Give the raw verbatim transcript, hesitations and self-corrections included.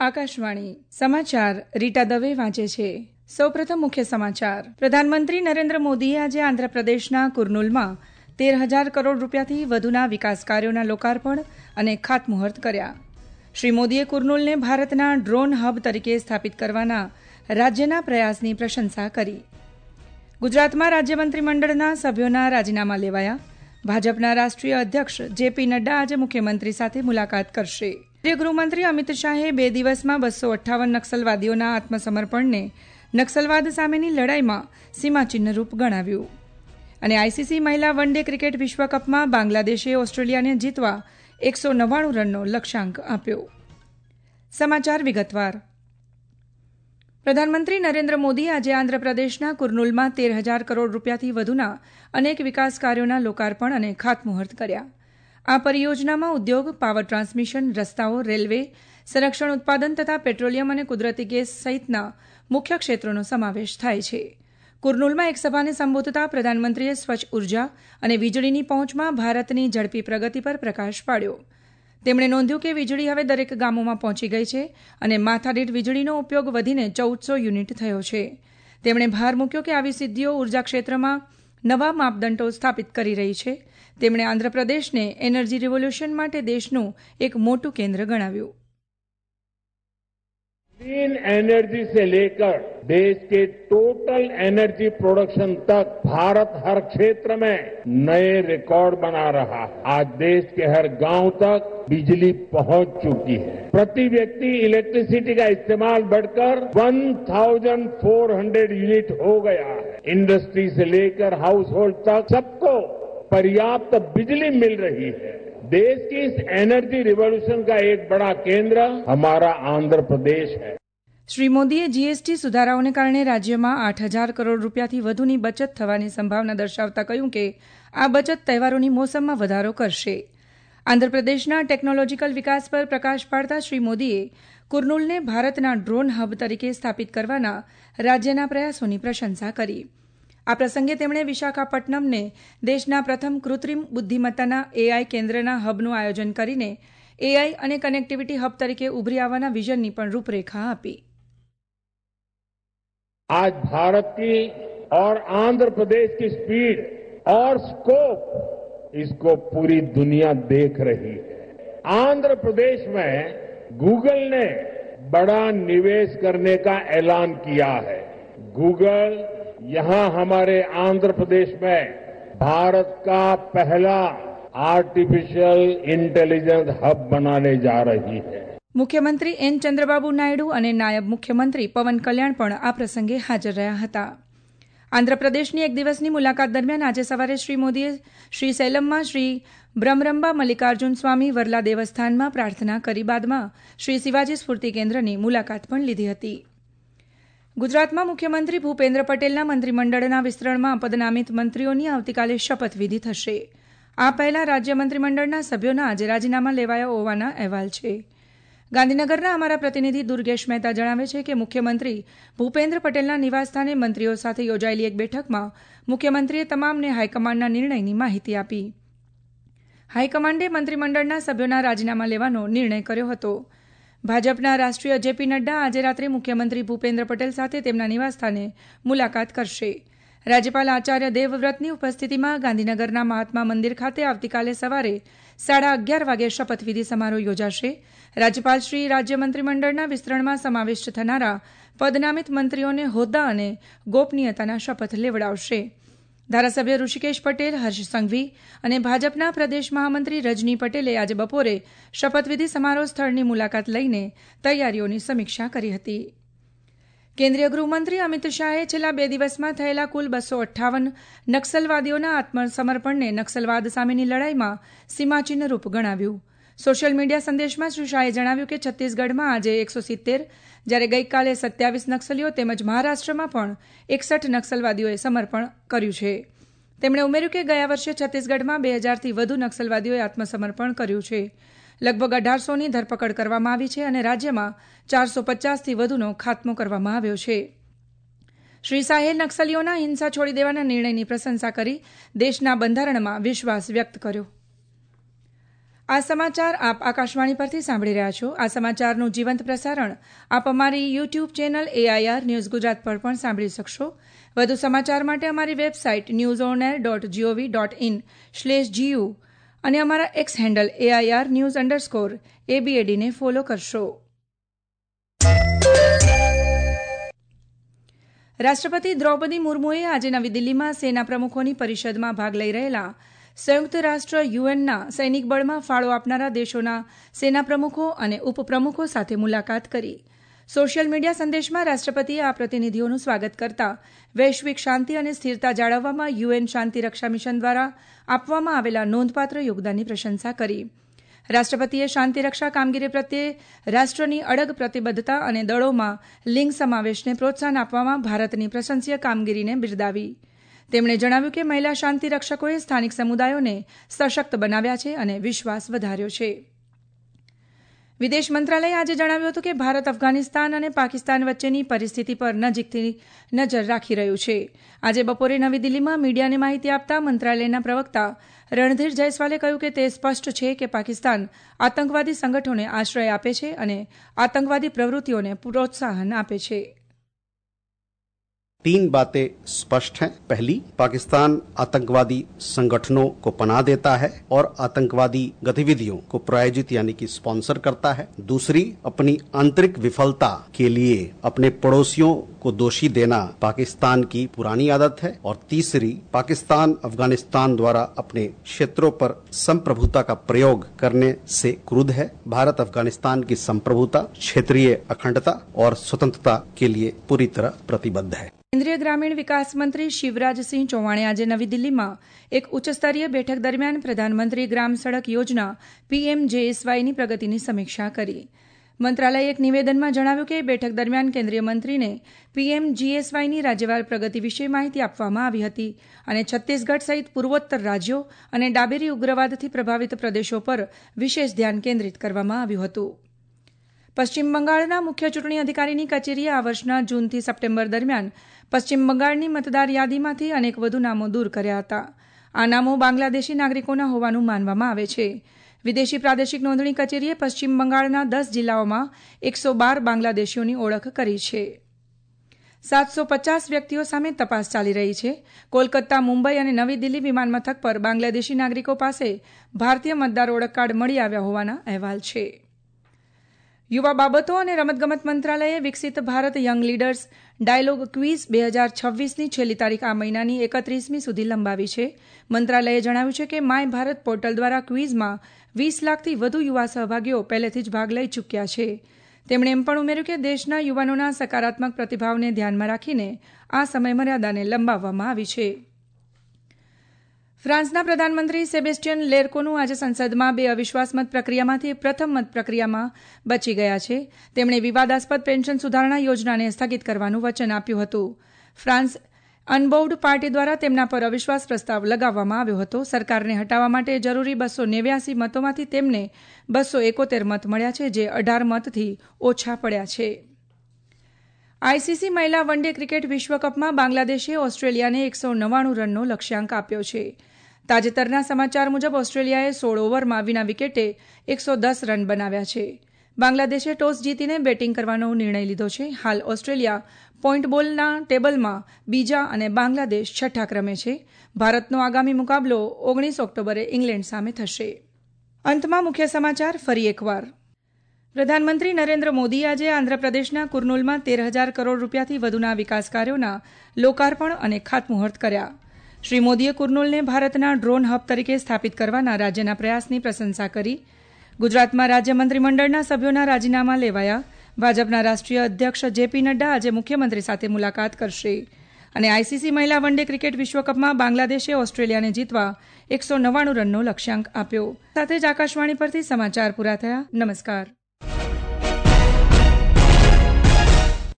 આકાશવાણી સમાચાર રીટા દવે વાંચે છે. સૌપ્રથમ મુખ્ય સમાચાર. પ્રધાનમંત્રી નરેન્દ્ર મોદીએ આજે આંધ્રપ્રદેશના કુર્નુલમાં તેર હજાર કરોડ રૂપિયાથી વધુના વિકાસ કાર્યોના લોકાર્પણ અને ખાતમુહૂર્ત કર્યા. શ્રી મોદીએ કુર્નુલને ભારતના ડ્રોન હબ તરીકે સ્થાપિત કરવાના રાજ્યના પ્રયાસની પ્રશંસા કરી. ગુજરાતમાં રાજ્ય મંત્રીમંડળના સભ્યોના રાજીનામા લેવાયા. ભાજપના રાષ્ટ્રીય અધ્યક્ષ જેપી નડ્ડા આજે મુખ્યમંત્રી સાથે મુલાકાત કરશે. કેન્દ્રીય ગૃહમંત્રી અમિત શાહે બે દિવસમાં બસો અઠ્ઠાવન નક્સલવાદીઓના આત્મસમર્પણને નક્સલવાદ સામેની લડાઈમાં સીમાચિહ્નરૂપ ગણાવ્યું. અને આઈસીસી મહિલા વન ડે ક્રિકેટ વિશ્વકપમાં બાંગ્લાદેશે ઓસ્ટ્રેલિયાને જીતવા એકસો નવ્વાણું રનનો લક્ષ્યાંક આપ્યો. સમાચાર વિગતવાર. પ્રધાનમંત્રી નરેન્દ્ર મોદી આજે આંધ્રપ્રદેશના કુર્નુલમાં તેર હજાર કરોડ રૂપિયાથી વધુના અનેક વિકાસ કાર્યોના લોકાર્પણ અને ખાતમુહૂર્ત કર્યા. આ પરિયોજનામાં ઉદ્યોગ, પાવર ટ્રાન્સમિશન, રસ્તાઓ, રેલવે, સંરક્ષણ ઉત્પાદન તથા પેટ્રોલિયમ અને કુદરતી ગેસ સહિતના મુખ્ય ક્ષેત્રોનો સમાવેશ થાય છે. કુર્નુલમાં એક સભાને સંબોધતા પ્રધાનમંત્રીએ સ્વચ્છ ઉર્જા અને વીજળીની પહોંચમાં ભારતની ઝડપી પ્રગતિ પર પ્રકાશ પાડ્યો. તેમણે નોંધ્યું કે વીજળી હવે દરેક ગામોમાં પહોંચી ગઈ છે અને માથાદીઠ વીજળીનો ઉપયોગ વધીને ચૌદસો યુનિટ થયો છે. તેમણે ભાર મૂક્યો કે આવી સિદ્ધિઓ ઉર્જા ક્ષેત્રમાં નવા માપદંડો સ્થાપિત કરી રહી છે. તેમણે આંધ્રપ્રદેશને એનર્જી રિવોલ્યુશન માટે દેશનું એક મોટું કેન્દ્ર ગણાવ્યું. क्लीन एनर्जी से लेकर देश के टोटल एनर्जी प्रोडक्शन तक भारत हर क्षेत्र में नए रिकॉर्ड बना रहा है. आज देश के हर गांव तक बिजली पहुंच चुकी है. प्रति व्यक्ति इलेक्ट्रिसिटी का इस्तेमाल बढ़कर चौदह सौ यूनिट हो गया है. इंडस्ट्री से लेकर हाउस होल्ड तक सबको पर्याप्त बिजली मिल रही है. देश की इस एनर्जी रिवॉल्यूशन का एक बड़ा केंद्र हमारा आंध्र प्रदेश है. શ્રી મોદીએ જીએસટી સુધારાઓને કારણે રાજ્યમાં આઠ હજાર કરોડ રૂપિયાથી વધુની બચત થવાની સંભાવના દર્શાવતા કહ્યું કે આ બચત તહેવારોની મોસમમાં વધારો કરશે. આંધ્રપ્રદેશના ટેકનોલોજીકલ વિકાસ પર પ્રકાશ પાડતા શ્રી મોદીએ કુર્નુલને ભારતના ડ્રોન હબ તરીકે સ્થાપિત કરવાના રાજ્યના પ્રયાસોની પ્રશંસા કરી. આ પ્રસંગે તેમણે વિશાખાપટ્ટનમને દેશના પ્રથમ કૃત્રિમ બુદ્ધિમત્તાના એઆઈ કેન્દ્રના હબનું આયોજન કરીને એઆઈ અને કનેક્ટિવિટી હબ તરીકે ઉભરી આવવાના વિઝનની પણ રૂપરેખા આપી. आज भारत की और आंध्र प्रदेश की स्पीड और स्कोप इसको पूरी दुनिया देख रही है. आंध्र प्रदेश में गूगल ने बड़ा निवेश करने का ऐलान किया है. गूगल यहां हमारे आंध्र प्रदेश में भारत का पहला आर्टिफिशियल इंटेलिजेंस हब बनाने जा रही है. મુખ્યમંત્રી એન ચંદ્રબાબુ નાયડુ અને નાયબ મુખ્યમંત્રી પવન કલ્યાણ પણ આ પ્રસંગે હાજર રહ્યા હતા. આંધ્રપ્રદેશની એક દિવસની મુલાકાત દરમિયાન આજે સવારે શ્રી મોદીએ શ્રી સૈલમમાં શ્રી બ્રહ્મરંબા મલ્લિકાર્જુન સ્વામી વરલા દેવસ્થાનમાં પ્રાર્થના કરી બાદમાં શ્રી શિવાજી સ્ફૂર્તિ કેન્દ્રની મુલાકાત પણ લીધી હતી. ગુજરાતમાં મુખ્યમંત્રી ભૂપેન્દ્ર પટેલના મંત્રીમંડળના વિસ્તરણમાં પદનામિત મંત્રીઓની આવતીકાલે શપથવિધિ થશે. આ પહેલા રાજ્ય મંત્રીમંડળના સભ્યોના આજે રાજીનામા લેવાયા હોવાના અહેવાલ છે. ગાંધીનગરના અમારા પ્રતિનિધિ દુર્ગેશ મહેતા જણાવે છે કે મુખ્યમંત્રી ભૂપેન્દ્ર પટેલના નિવાસસ્થાને મંત્રીઓ સાથે યોજાયેલી એક બેઠકમાં મુખ્યમંત્રીએ તમામને હાઈકમાન્ડના નિર્ણયની માહિતી આપી. હાઈકમાન્ડે મંત્રીમંડળના સભ્યોના રાજીનામા લેવાનો નિર્ણય કર્યો હતો. ભાજપના રાષ્ટ્રીય જેપી નડ્ડા આજે રાત્રે મુખ્યમંત્રી ભૂપેન્દ્ર પટેલ સાથે તેમના નિવાસસ્થાને મુલાકાત કરશે. રાજ્યપાલ આચાર્ય દેવવ્રતની ઉપસ્થિતિમાં ગાંધીનગરના મહાત્મા મંદિર ખાતે આવતીકાલે સવારે સાડા અગિયાર વાગે શપથવિધિ સમારોહ યોજાશે. રાજ્યપાલ શ્રી રાજ્ય મંત્રીમંડળના વિસ્તરણમાં સમાવિષ્ટ થનારા પદનામિત મંત્રીઓને હોદ્દા અને ગોપનીયતાના શપથ લેવડાવશે. ધારાસભ્ય ઋષિકેશ પટેલ, હર્ષ સંઘવી અને ભાજપના પ્રદેશ મહામંત્રી રજની પટેલે આજે બપોરે શપથવિધિ સમારોહ સ્થળની મુલાકાત લઈને તૈયારીઓની સમીક્ષા કરી હતી. કેન્દ્રીય ગૃહમંત્રી અમિત શાહે છેલ્લા બે દિવસમાં થયેલા કુલ બસો અઠ્ઠાવન નક્સલવાદીઓના આત્મસમર્પણને નક્સલવાદ સામેની લડાઈમાં સીમાચિહ્નરૂપ ગણાવ્યું. સોશિયલ મીડિયા સંદેશમાં શ્રી શાહે જણાવ્યું કે છત્તીસગઢમાં આજે એકસો સિત્તેર જ્યારે ગઈકાલે સત્યાવીસ નક્સલીઓ તેમજ મહારાષ્ટ્રમાં પણ એકસઠ નક્સલવાદીઓએ સમર્પણ કર્યું છે. તેમણે ઉમેર્યું કે ગયા વર્ષે છત્તીસગઢમાં બે હજારથી વધુ નક્સલવાદીઓએ આત્મસમર્પણ કર્યું છે. લગભગ અઢારસોની ધરપકડ કરવામાં આવી છે અને રાજ્યમાં ચારસો પચાસથી વધુનો ખાત્મો કરવામાં આવ્યો છે. શ્રી શાહે નક્સલીઓના હિંસા છોડી દેવાના નિર્ણયની પ્રશંસા કરી દેશના બંધારણમાં વિશ્વાસ વ્યક્ત કર્યો. આ સમાચાર આપ આકાશવાણી પરથી સાંભળી રહ્યા છો. આ સમાચારનું જીવંત પ્રસારણ આપ અમારી YouTube channel AIR news Gujarat પર પણ સાંભળી શકશો. વધુ સમાચાર માટે અમારી website news on air dot G O V dot in slash G U અને અમારા X handle AIR news underscore એબીએડીને ફોલો કરશો. રાષ્ટ્રપતિ દ્રૌપદી મુર્મુએ આજે નવી દિલ્હીમાં સેના પ્રમુખોની પરિષદમાં ભાગ લઈ રહેલા સંયુક્ત રાષ્ટ્ર યુએનના સૈનિક બળમાં ફાળો આપનારા દેશોના સેના પ્રમુખો અને ઉપપ્રમુખો સાથે મુલાકાત કરી. સોશિયલ મીડિયા સંદેશમાં રાષ્ટ્રપતિએ આ પ્રતિનિધિઓનું સ્વાગત કરતા વૈશ્વિક શાંતિ અને સ્થિરતા જાળવવામાં યુએન શાંતિ રક્ષા મિશન દ્વારા આપવામાં આવેલા નોંધપાત્ર યોગદાનની પ્રશંસા કરી. રાષ્ટ્રપતિએ શાંતિ રક્ષા કામગીરી પ્રત્યે રાષ્ટ્રની અડગ પ્રતિબદ્ધતા અને દળોમાં લિંગ સમાવેશને પ્રોત્સાહન આપવામાં ભારતની પ્રશંસનીય કામગીરીને બિરદાવી. તેમણે જણાવ્યું કે મહિલા શાંતિ રક્ષકોએ સ્થાનિક સમુદાયોને સશક્ત બનાવ્યા છે અને વિશ્વાસ વધાર્યો છે. વિદેશ મંત્રાલયે આજે જણાવ્યું હતું કે ભારત અફઘાનિસ્તાન અને પાકિસ્તાન વચ્ચેની પરિસ્થિતિ પર નજીકથી નજર રાખી રહ્યું છે. આજે બપોરે નવી દિલ્હીમાં મીડિયાને માહિતી આપતા મંત્રાલયના પ્રવક્તા રણધીર જયસ્વાલે કહ્યું કે તે સ્પષ્ટ છે કે પાકિસ્તાન આતંકવાદી સંગઠનોને આશ્રય આપે છે અને આતંકવાદી પ્રવૃત્તિઓને પ્રોત્સાહન આપે છે. तीन बातें स्पष्ट हैं. पहली, पाकिस्तान आतंकवादी संगठनों को पनाह देता है और आतंकवादी गतिविधियों को प्रायोजित यानी कि स्पॉन्सर करता है. दूसरी, अपनी आंतरिक विफलता के लिए अपने पड़ोसियों को दोषी देना पाकिस्तान की पुरानी आदत है. और तीसरी, पाकिस्तान अफगानिस्तान द्वारा अपने क्षेत्रों पर संप्रभुता का प्रयोग करने से क्रुद्ध है. भारत अफगानिस्तान की संप्रभुता, क्षेत्रीय अखंडता और स्वतंत्रता के लिए पूरी तरह प्रतिबद्ध है. કેન્દ્રીય ગ્રામીણ વિકાસ મંત્રી શિવરાજસિંહ ચૌહાણે આજે નવી દિલ્હીમાં એક ઉચ્ચસ્તરીય બેઠક દરમિયાન પ્રધાનમંત્રી ગ્રામ સડક યોજના પીએમજેએસવાયની પ્રગતિની સમીક્ષા કરી. મંત્રાલયે એક નિવેદનમાં જણાવ્યું કે બેઠક દરમિયાન કેન્દ્રીય મંત્રીને પીએમજીએસવાયની રાજ્યવાર પ્રગતિ વિશે માહિતી આપવામાં આવી હતી અને છત્તીસગઢ સહિત પૂર્વોત્તર રાજ્યો અને ડાબેરી ઉગ્રવાદથી પ્રભાવિત પ્રદેશો પર વિશેષ ધ્યાન કેન્દ્રિત કરવામાં આવ્યું હતું. પશ્ચિમ બંગાળના મુખ્ય ચૂંટણી અધિકારીની કચેરીએ આ વર્ષના જૂનથી સપ્ટેમ્બર દરમિયાન પશ્ચિમ બંગાળની મતદાર યાદીમાંથી અનેક વધુ નામો દૂર કર્યા હતા. આ નામો બાંગ્લાદેશી નાગરિકોના હોવાનું માનવામાં આવે છે. વિદેશી પ્રાદેશિક નોંધણી કચેરીએ પશ્ચિમ બંગાળના દસ જિલ્લાઓમાં એકસો બાર બાંગ્લાદેશીઓની ઓળખ કરી છે. સાતસો પચાસ વ્યક્તિઓ સામે તપાસ ચાલી રહી છે. કોલકાતા, મુંબઈ અને નવી દિલ્હી વિમાનમથક પર બાંગ્લાદેશી નાગરિકો પાસે ભારતીય મતદાર ઓળખ કાર્ડ મળી આવ્યા હોવાના અહેવાલ છે. યુવા બાબતો અને રમતગમત મંત્રાલયે વિકસિત Bharat young leaders dialogue quiz બે હજાર છવ્વીસની છેલ્લી તારીખ આ મહિનાની એકત્રીસમી સુધી લંબાવી છે. મંત્રાલયે જણાવ્યું છે કે માય ભારત પોર્ટલ દ્વારા ક્વિઝમાં વીસ લાખથી વધુ યુવા સહભાગીઓ પહેલેથી જ ભાગ લઈ ચૂક્યા છે. તેમણે એમ પણ ઉમેર્યું કે દેશના યુવાનોના સકારાત્મક પ્રતિભાવને ધ્યાનમાં રાખીને આ સમયમર્યાદાને લંબાવવામાં આવી છે. ફ્રાન્સના પ્રધાનમંત્રી સેબેસ્ટિયન લેર્કોનું આજે સંસદમાં બે અવિશ્વાસ મત પ્રક્રિયામાંથી પ્રથમ મત પ્રક્રિયામાં બચી ગયા છે. તેમણે વિવાદાસ્પદ પેન્શન સુધારણા યોજનાને સ્થગિત કરવાનું વચન આપ્યું હતું. ફ્રાન્સ અનબોર્ડ પાર્ટી દ્વારા તેમના પર અવિશ્વાસ પ્રસ્તાવ લગાવવામાં આવ્યો હતો. સરકારને હટાવવા માટે જરૂરી બસો નેવ્યાસી મતોમાંથી તેમને બસો એકોતેર મત મળ્યા છે, જે અઢાર મતથી ઓછા પડ્યા છે. આઈસીસી મહિલા વન ડે ક્રિકેટ વિશ્વકપમાં બાંગ્લાદેશે ઓસ્ટ્રેલિયાને એકસો નવ્વાણું રનનો લક્ષ્યાંક આપ્યો છે. તાજેતરના સમાચાર મુજબ ઓસ્ટ્રેલિયાએ સોળ ઓવરમાં વિના વિકેટે એકસો દસ રન બનાવ્યા છે. બાંગ્લાદેશે ટોસ જીતીને બેટિંગ કરવાનો નિર્ણય લીધો છે. હાલ ઓસ્ટ્રેલિયા પોઈન્ટ બોલના ટેબલમાં બીજા અને બાંગ્લાદેશ છઠ્ઠા ક્રમે છે. ભારતનો આગામી મુકાબલો ઓગણીસ ઓક્ટોબરે ઇંગ્લેન્ડ સામે થશે. અંતમાં મુખ્ય સમાચાર ફરી એકવાર. પ્રધાનમંત્રી નરેન્દ્ર મોદી આજે આંધ્રપ્રદેશના કુર્નૂલમાં તેર હજાર કરોડ રૂપિયાથી વધુના વિકાસ કાર્યોના લોકાર્પણ અને ખાતમુહૂર્ત કર્યા. શ્રી મોદીએ કુર્નૂલને ભારતના ડ્રોન હબ તરીકે સ્થાપિત કરવાના રાજ્યના પ્રયાસની પ્રશંસા કરી. ગુજરાતમાં રાજ્ય મંત્રીમંડળના સભ્યોના રાજીનામા લેવાયા. ભાજપના રાષ્ટ્રીય અધ્યક્ષ જેપી નડ્ડા આજે મુખ્યમંત્રી સાથે મુલાકાત કરશે. અને આઈસીસી મહિલા વન ડે ક્રિકેટ વિશ્વકપમાં બાંગ્લાદેશે ઓસ્ટ્રેલિયાને જીતવા એકસો નવ્વાણું રનનો લક્ષ્યાંક આપ્યો. સાથે જ આકાશવાણી પરથી સમાચાર પૂરા થયા. નમસ્કાર.